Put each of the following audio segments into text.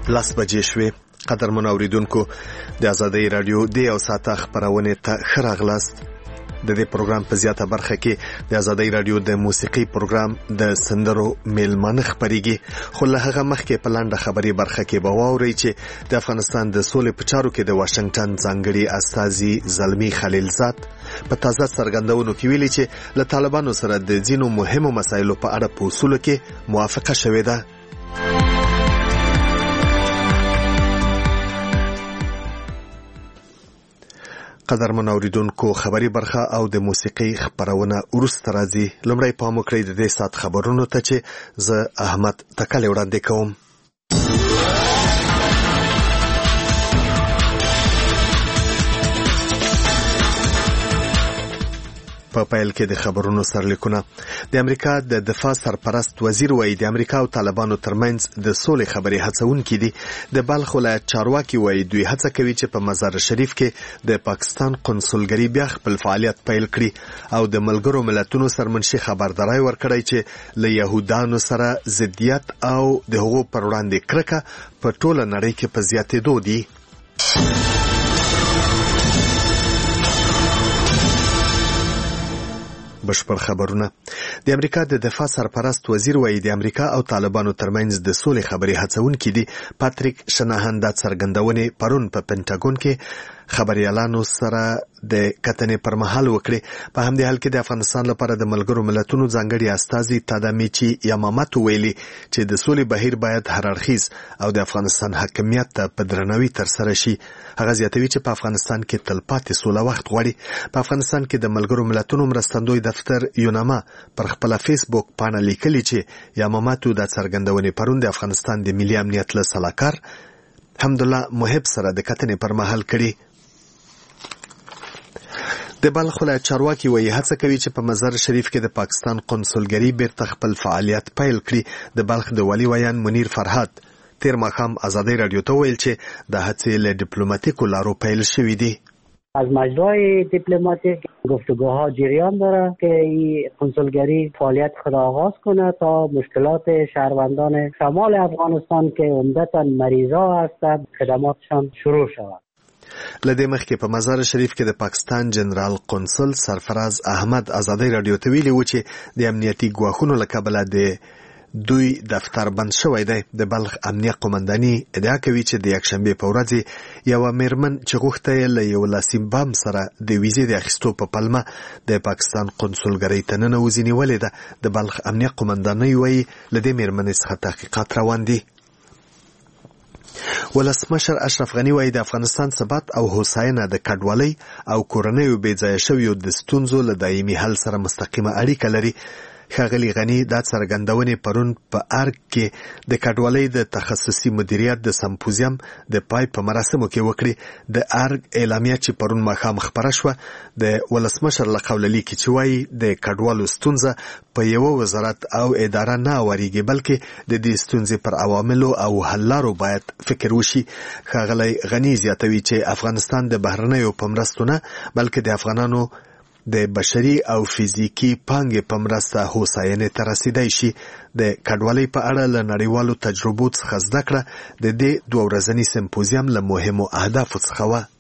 لاس بجې شوې. قدرمن اوریدونکو، د آزادۍ رادیو د یو ساعته خبرونه ته ښه راغلاست. د دې پروګرام په زیاته برخه کې د آزادۍ رادیو د موسیقي پروګرام د سندرو میلمانه خبريږي، خو له هغه مخکې په لاندې خبري برخه کې به واورئ چې د افغانستان د سولې په چارو کې د واشنگټن ځانګړي استازي زلمی خلیلزاد په تازه څرګندونو کې ویلي چې له طالبانو سره د ځینو مهمو مسایلو په اړه په اصولو کې موافقه شوې ده. قدرمن اوریدونکو، خبري برخه او د موسیقي خبرونه ورسته راځي. لومړی پام وکړئ د دې سات خبرونو ته چې زه احمد تکل وړاندې کوم. په پیل کې د خبرونو سرلیکونه. د امریکا د دفاع سرپرست وزیر وایي د امریکا او طالبانو ترمنځ د سولې خبرې هڅونکې دي. د بلخ ولایت چارواکي وایي دوی هڅه کوي چې په مزار شریف کې د پاکستان قونسلګري بیا خپل فعالیت پیل کړي او د ملګرو ملتونو سرمنشي خبرداري ورکړي چې له يهودانو سره ضدیت او د حقوقو پر وړاندې کرکه په ټوله نړۍ کې په زیاتېدو دي. بشپړ خبرونه. د امریکا د دفاع سرپرست وزیر وایي د امریکا او طالبانو ترمنځ د سولې خبرې هڅونکې دي. پاتریک شناهان دا څرګندونې پرون په پینټاګون کې خبريالانو سره د کتنې پر مهال وکړي. په همدې حال کې د افغانستان لپاره د ملګرو ملتونو ځانګړي استازي تادامیچی یاماماتو ویلي چې د سولې بهیر باید هر اړخیز او د افغانستان حاکمیت ته په درناوي ترسره شي. هغه زیاتوي چې په افغانستان کې تلپاتې سوله وخت غواړي. په افغانستان کې د ملګرو ملتونو مرستندوی دفتر یوناما پر خپل فیسبوک پاڼه لیکلي چې یاماماتو د څرګندونې پرون د افغانستان د ملي امنیت له سلاکار حمدالله محب سره د کتنې پر مهال کړي. د بلخ ولایت چارواکي وایي هڅه کوي چې په مزار شریف کې د پاکستان قونسلګري بیرته خپل فعالیت پیل کړي. د بلخ د والی ویان منیر فرهاد تیر ماښام آزادۍ رادیو ته ویل چې د هڅې له ډیپلوماتیکو لارو پیل شوې دي. از مجرای دیپلماتیک گفتگوها جریان داره که این کنسولگری فعالیت خود آغاز کنه تا مشکلات شهروندان شمال افغانستان که عمدتاً مریضا هستند خدماتشان شروع شود. لدې مخکې په مزار شریف کې د پاکستان جنرال قونسل سرفراز احمد آزادۍ رادیو ته ویلي و چې د امنیتي ګواښونو له کبله د دوی دفتر بند شوی دی. د بلخ امنیه قومنداني ادعا کوي چې د یکشنبې په ورځ یوه میرمن چې غوښته یې له یو لاسي بم سره د ویزې د اخیستو په پلمه د پاکستان قونسلګرۍ ته ننوځي نیولې ده. د بلخ امنیه قومنداني وایي له دې میرمنې څخه تحقیقات روان دي. ولسمشر اشرف غنی وایي د افغانستان ثبات او هوساینه د کډوالۍ او کورنیو بې ځایه شویو د ستونزو له دایمي حل سره مستقیمه اړیکه لري. ښاغلي غنی دا څرګندونې پرون په ارګ کې د کډوالۍ د تخصصي مدیریت د سمپوزیم د پای په مراسمو کې وکړي. د ارګ اعلامیه چې پرون ماښام خپره شوه د ولسمشر له قوله لیکي چې وایي د کډوالو ستونزه په یوه وزارت او اداره نه اواریږي، بلکې د دې ستونزې پر عواملو او حل لارو باید فکر وشي. ښاغلی غنی زیاتوي چې افغانستان د بهرنیو په مرستو نه بلکې د افغانانو د بشري او فزیکی پانګې په مرسته هوساینې ته رسیدای شي. د کډوالۍ په اړه له نړیوالو تجربو څخه زده کړه د دې 2 ورځني سمپوزیم له مهمو اهدافو څخه وه.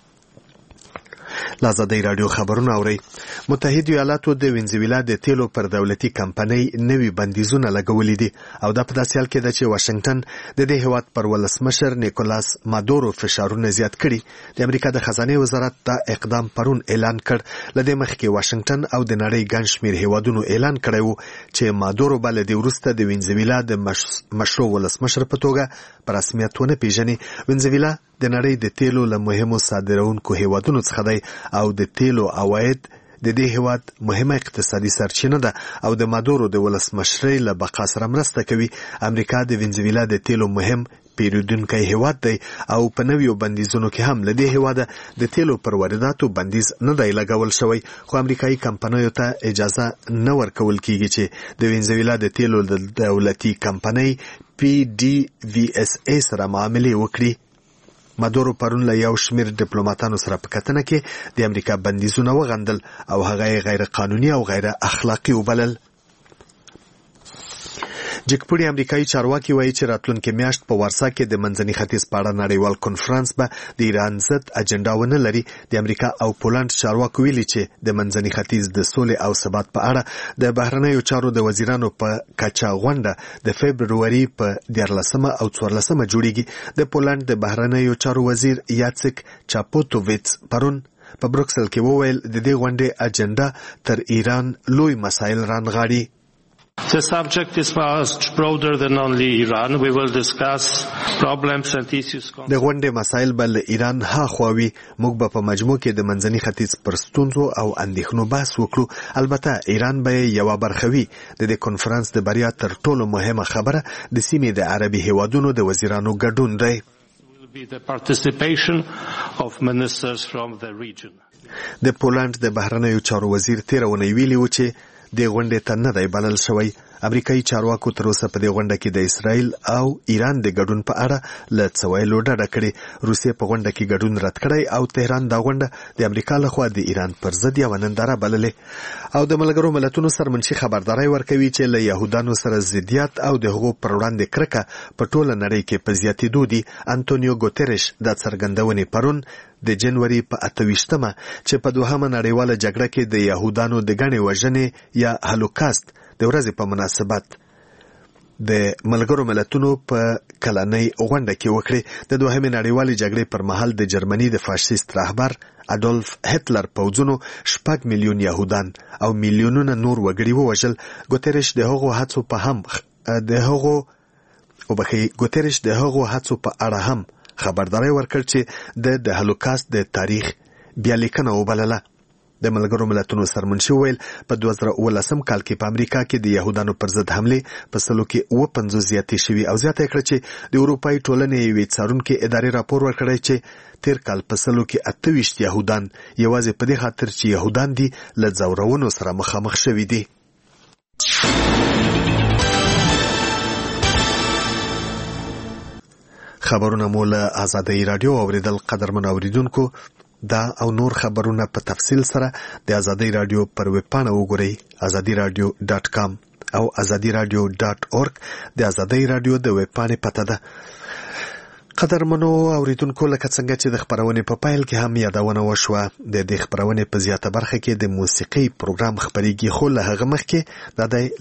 آزادۍ رادیو خبرونه اورئ. متحده ایالاتو د وینزویلا د تیلو پر دولتي کمپنۍ نوي بندیزونه لګولي دي او دا په داسې حال کې ده چې واشنگټن د دې هیواد پر ولسمشر نیکولاس مادورو فشارونه زیات کړي. د امریکا د خزانه وزارت دا اقدام پرون اعلان کړ. لدې مخکې واشنگټن او د نړۍ ګڼ شمېر هیوادونو اعلان کړی و چې مادورو به له دې وروسته د وینزویلا د مشروع ولسمشر په توګه په رسمیت ونه پیژني. وینزویلا د نړۍ د تیلو له مهمو صادرونکو هیوادونو څخه دی او د تیلو عواید د دې هیواد مهمه اقتصادي سرچینه ده او د مادورو د ولسمشرۍ له بقا سره مرسته کوي. امریکا د وینزویلا د تیلو مهم پیرودونکی هیواد دی او په نویو بندیزونو کې هم له دې هیواده د تیلو پر وارداتو بندیز نه دی لګول شوی، خو امریکایي کمپنیو ته اجازه نه ورکول کیږي چې د وینزویلا د تیلو د دولتي کمپنۍ PDVSA سره معاملې وکړي. مادورو پرون له یو شمیر ډیپلوماټانو سره په کتنه کې د امریکا بندیزونه وغندل او هغه غیر قانوني او غیر اخلاقی وبلل. جګپوړي امریکایي چارواکي وایي چې راتلونکي میاشت په وارسا کې د منځني ختیځ په اړه نړیوال کنفرانس به د ایران ضد اجنډا ونه لري. د امریکا او پولند چارواکو ویلي چې د منځني ختیځ د سولې او ثبات په اړه د بهرنیو چارو د وزیرانو په کچا غونډه د فبروري په 14 او 14 جوړیږي. د پولند د بهرنیو چارو وزیر یاڅک چاپوتوویچ پرون په بروکسل کې وویل د دې غونډې اجنډا تر ایران لوی مسایل رانغاړي. The subject is much broader than only Iran. We will discuss problems and issues. د غونډې مسایل بل ایران ها خووي. موږ به په مجموع کې د منځني ختیځ پر ستونزو او اندېښنو بحث وکړو. البته ایران به یو برخوي. د دې کنفرانس د بریا تر ټولو مهمه خبره د سیمې د عربي هیوادونو د وزیرانو ګډون دی. The participation of ministers from the region. د پولند د بهرنیو چارو وزیر تیرونه ویلي و چې د غونډې ته نه دی بلل شوی. امریکایي چارواکو تر اوسه په دې غونډه کې د اسرائیل او ایران د ګډون په اړه له څه ویلو ډډه کړې. روسیې په غونډه کې ګډون رد کړی او تهران دا غونډه د امریکا لخوا د ایران پر ضد یوه ننداره بللې. او د ملګرو ملتونو سرمنشي خبرداری ورکوي چې له یهودانو سره ضدیت او د هغو پر وړاندې کرکه په ټوله نړۍ کې په زیاتېدو دي. انټونیو ګوتریش دا څرګندونې پرون د جنوري په 28مه چې په دوهمه نړیواله جګړه کې د یهودانو د ګڼې وژنې یا هولوکاست د ورځې په مناسبت د ملګرو ملتونو په کلنۍ غونډه کې وکړي. د دوهمې نړیوالې جګړې پر مهال د جرمني د فاشیست رهبر اډولف هټلر پوځونو 6 میلیون یهودان او میلیونونه نور وګړي ووژل. ګوتریش د هغو هڅو په اړه هم خبرداری ورکړ چې د هولوکاست د تاریخ بیا لیکنه وبلله. د ملګرو ملتونو سرمنشي ویل په 2019 کال کې په امریکا کې د یهودانو پر ضد حملې په سلو کې 50 زیاتې شوي او زیاته کړ چې د اروپای ټولنې یوې څارونکې ادارې راپور ورکړی چې تیر کال په سلو کې 28 یهودان یوازې په دې خاطر چې یهودان دي له ځورونو سره مخامخ شوي دي. خبرونه مو له آزادۍ رادیو اوریدل. قدرمن اوریدونکو دا او نور خبرونه په تفصیل سره د آزادۍ رادیو پر ویب پاڼه وګورئ azadiradio.com او azadiradio.org د آزادۍ رادیو د ویب پاڼې پته ده. قدرمنو اوریدونکو لکه څنګه چې د خبرونې په پایل کې هم یادونه وشوه د دې خبرونې په زیاته برخه کې د موسیقي پروګرام خبرېږي خو له هغه مخکې دا د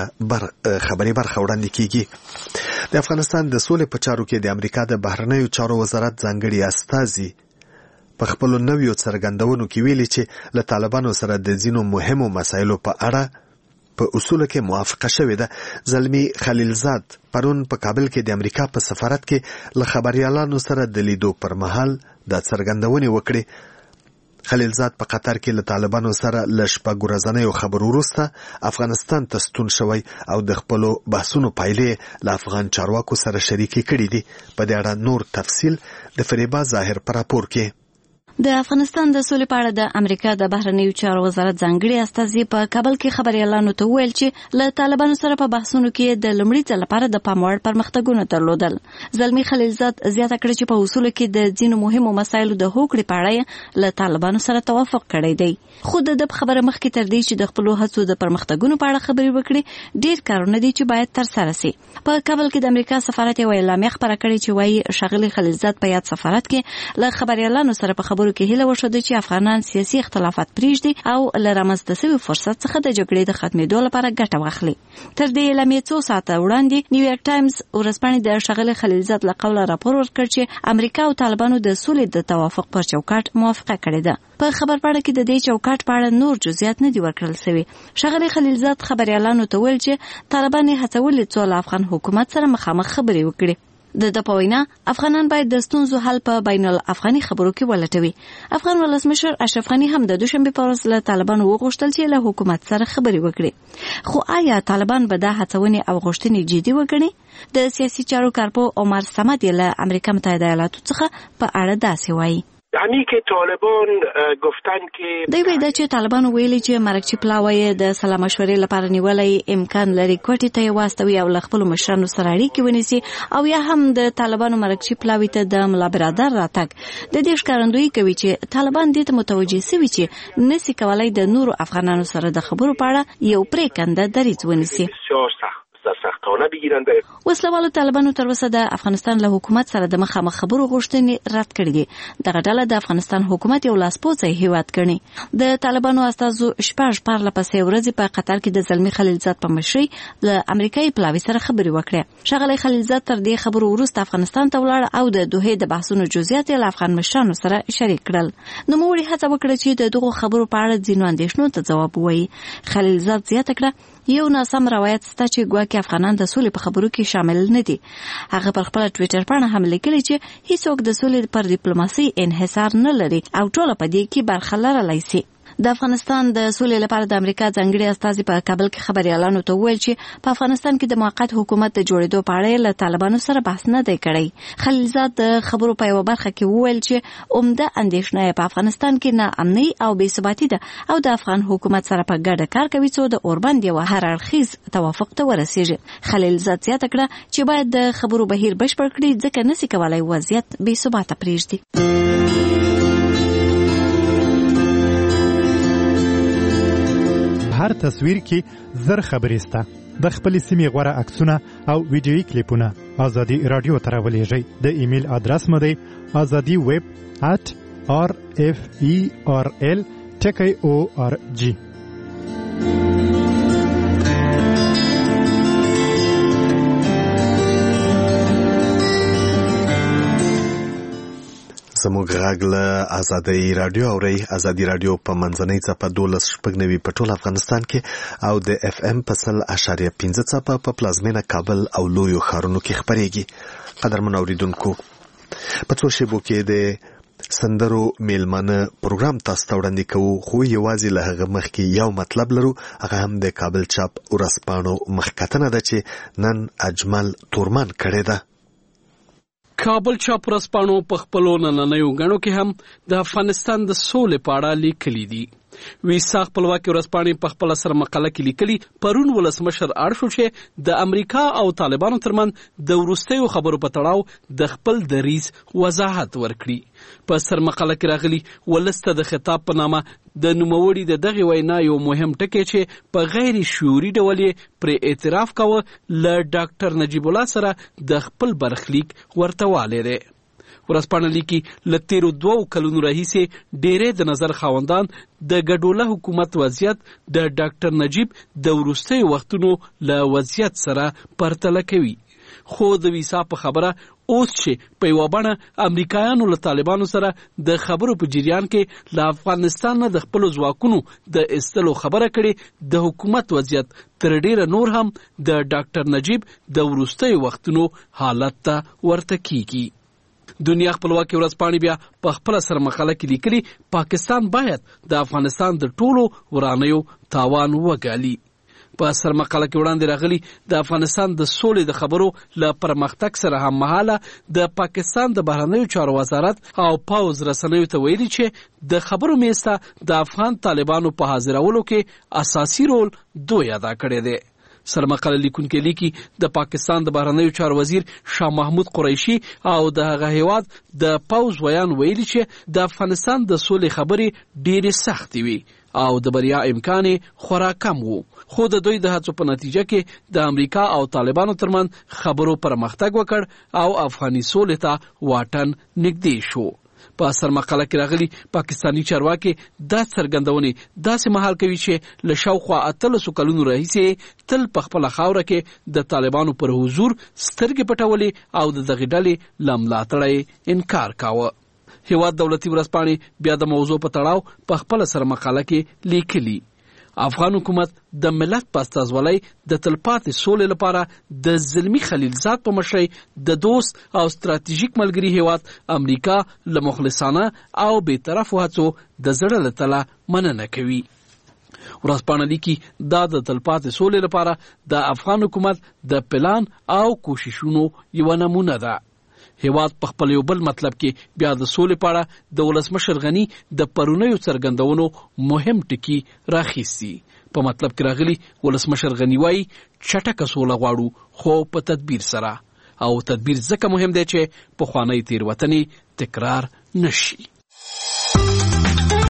لنډه خبري برخه وړاندې کیږي. د افغانستان د سولې په چارو کې د امریکا د بهرنیو چارو وزارت ځانګړي استازي په خپل نویو څرګندونو کې ویلي چې له طالبانو سره د ځینو مهمو مسایلو په اړه په اصول کې موافقه شوې ده. زلمی خلیلزاد پرون په کابل کې د امریکا په سفارت کې له خبريالانو سره د لیدو پر مهال د څرګندونې وکړې. خلیلزاد په قطر کې له طالبانو سره له شپږ ورځنیو خبرو وروسته افغانستان ته ستون شوی او د خپلو بحثونو پایلې له افغان چارواکو سره شریکې کړي دي. په دې اړه نور تفصیل د فریبا ظاهر پر راپور کې. د افغانستان د سولې په اړه د امریکا د بهرنیو چارو وزارت ځانګړي استازي په کابل کې خبريالانو ته وویل چې له طالبانو سره په بحثونو کې د لومړي ځل لپاره د پام وړ پرمختګونه درلودل. زلمی خلیلزاد زیاته کړه چې په اصول کې د ځینو مهمو مسایلو د هوکړې په اړه له طالبانو سره توافق کړی دی. خو د خبره مخکې تر دې چې د خپلو هڅو د پرمختګونو په اړه خبرې وکړي ډیر کارونه دي چې باید ترسره شي. په کابل کې د امریکا سفارت یو اعلامیه خبره کړې چې وايي ښاغلي خلیلزاد په یاد سفارت کې له خبريالانو سره په خبرو کې هیله وشوه چې افغانان سیاسي اختلافات پریږدي او له رامنځته شوي فرصت څخه د جګړې د ختمېدو لپاره ګټه واخلي. تر دې اعلامیې څو ساعته وړاندې نیویارک ټایمز ورځپاڼې د ښاغلي خلیلزاد له قوله راپور ورکړ چې امریکا او طالبانو د سولې د توافق پر چوکاټ موافقه کړې ده. په خبرپاڼه کې د دې چوکاټ په اړه نور جزئیات نه دي ورکړل شوي. ښاغلي خلیلزاد خبريالانو ته ویل چې طالبان هڅولې څو له افغان حکومت سره مخامخ خبرې وکړي. د پوینا افغانان باید د ستونزو حل په بین الافغاني خبرو کې ولټوي. افغان ولسمشر اشرف غني هم د دوشنبه په ورځ له طالبانو وغوښتل چې له حکومت سره خبرې وکړي. خو آیا طالبان به دا هڅونې او غوښتنې جدي وګڼي؟ د سیاسي چارو کارپو عمر صمد له امریکا متحده ایالاتو څخه په اړه داسې وایي. همین که طالبان گفتن که دوی وایي چې طالبان ویلي چې مرکچی پلاوی د سلام مشورې لپاره نیولای امکان لري کوټې ته واستوي او له خپل مشرانو سره اړیکې ونیسي او یا هم د طالبانو مرکچی پلاوی ته د ملا برادر راتګ د دې ښکارندویي کوي چې طالبان دې ته متوجه شوي چې نسی کولای د نورو افغانانو سره د خبرو په اړه یو پریکنده دریځ ونیسي. سختانه جداگانه بگیرن. وسلوالو طالبانو تر اوسه د افغانستان له حکومت سره د مخامخ خبرو غوښتنې رد کړې دي. دغه ډله د افغانستان حکومت یو لاسپوڅی هیواد ګڼي. د طالبانو استازو شپږ پرله پسې ورځې په قطر کې د زلمي خلیلزاد په مشرۍ له امریکایي پلاوي سره خبرې وکړې. ښاغلی خلیلزاد تر دې خبرو وروسته افغانستان ته ولاړ او د دوحې د بحثونو جزئیات له افغان مشرانو سره شریک کړل. نوموړي هڅه وکړه چې د دغو خبرو په اړه ځینو اندېښنو ته ځواب ووایي. خلیلزاد زیاته کړه یو ناسم روایت سته چې ګواکې افغانان د سولې په خبرو کې شامل نه دي. هغه پر خپل ټویټر باندې هم لیکلي چې هیڅوک د سولې پر ډیپلوماسي انحصار نه لري او ټول په دې کې برخه لرلی شي. د افغانستان د سولې لپاره د امریکا ځانګړي استازي په کابل کې خبريالانو ته وویل چې په افغانستان کې د موقت حکومت د جوړېدو په اړه له طالبانو سره بحث نه دی کړی. خلیلزاد د خبرو په یوه برخه کې وویل چې عمده اندېښنه په افغانستان کې ناامني او بې ثباتي ده او د افغان حکومت سره په ګډه کار کوي څو د اوربند یو هر اړخیز توافق ته ورسیږي. خلیلزاد زیاته کړه چې باید د خبرو بهیر بشپړ کړي ځکه نشي کولای وضعیت بې ثباته پرېږدي. هر تصویر کې زر خبرې سته. د خپلې سیمې غوره عکسونه او ویډیویي کلیپونه ازادي رادیو ته راولېږئ. د ایمیل ادرس مو دی azadi@rferl.org. زموږ غږ له ازادي رادیو اورئ. ازادي رادیو په منځنۍ څپه 12.9 په ټول افغانستان کې او د اف ام په 100.5 څپه په پلازمینه کابل او لویو ښارونو کې خپرېږي. قدرمن اوریدونکو، په څو شیبو کې د سندرو میلمانه پروګرام تاسو ته وړاندې کوو، خو یوازې له هغه مخکې یو مطلب لرو. هغه هم د کابل چاپ ورځپاڼو مخکتنه ده چې نن اجمل تورمان کړې ده. کابل چاپ ورځپاڼو په خپلو نننیو غڼو کې هم د افغانستان د سولې په اړه لیکلي دي. ویسا خپلواکي ورځپاڼې په خپل سر مقاله کې لیکلي پرون ولسمشر اړ شو چې د امریکا او طالبانو ترمن د وروستیو خبرو په تړاو د خپل دریځ وضاحت ورکړي. په سر مقاله کې راغلي ولسته د خطاب په نامه د نوموړي د دغه وینا یو مهم ټکی چې په غیر شعوري ډول پر اعتراف کاوه له ډاکټر نجیب الله سره د خپل برخلیک ورتوالی دی. ورځپاڼه لیکي له تیرو 2 کلونو راهیسې ډېری د نظر خاوندان د ګډوله حکومت وضعیت د ډاکټر نجیب د وروستیو وختونو له وضعیت سره پرتله کوي. خو د ویسا په خبره اوس چې په یوه بڼه امریکایانو له طالبانو سره د خبرو په جریان کې له افغانستان نه د خپلو ځواکونو د ایستلو خبره کړې، د حکومت وضعیت تر ډیره نور هم د ډاکټر نجیب د وروستیو وختونو حالت ته ورته کیږي. دنیا خپلواکي ورځپاڼې بیا په خپل سر مقاله کې لیکلي پاکستان باید د افغانستان د ټولو ورانیو تاوان وګالي. په سر مقاله کې وړاندې راغلي د افغانستان د سولې د خبرو له پرمختګ سره هم مهاله د پاکستان د بهرنیو چارو وزارت او پوز رسنیو ته ویلي چې د خبرو میسته د افغان طالبانو په حاضرولو کې اساسي رول دوی ادا کړی دی. سرمقاله لیکونکي لیکي د پاکستان د بهرنیو چارو وزیر شاه محمود قریشي او د هغه هیواد د پوز ویان ویلي چې د افغانستان د سولې خبرې ډېرې سختې وي او د بریا امکان خورا کم وو. خو د دوی د هڅو په نتیجه کې د امریکا او طالبانو ترمن خبرو پرمختګ وکړ او افغاني سولې ته واټن نږدې شو. په سر مقاله کې راغلي پاکستانی چارواکي دا څرګندونې داسې مهال کوي چې له شاوخوا 13 کلونو راهیسې تل په خپله خاوره کې د طالبانو پر حضور سترګې پټولې او د دغې ډلې له ملاتړه انکار کاوه. هیواد دولتي ورځپاڼې بیا د موضوع په تړاو په خپله سر مقاله کې لیکلي افغان حکومت د ملت په استازولۍ د تلپاتې سولې لپاره د زلمي خلیلزاد په مشرۍ د دوست او ستراتیژیک ملګري هیواد امریکا له مخلصانه او بیطرفو هڅو د زړه له تله مننه کوي. ورځپاڼه لیکي دا د تلپاتې سولې لپاره د افغان حکومت د پلان او کوششونو یوه نمونه ده. هیواد په خپل یو بل مطلب کې بیا د سولې په اړه د ولسمشر غني د پرونیو څرګندونو مهم ټکي راخیستي. په مطلب کې راغلي ولسمشر غني وایي چټکه سوله غواړو خو په تدبیر سره، او تدبیر ځکه مهم دی چې پخوانۍ تېروتنې تکرار نشي.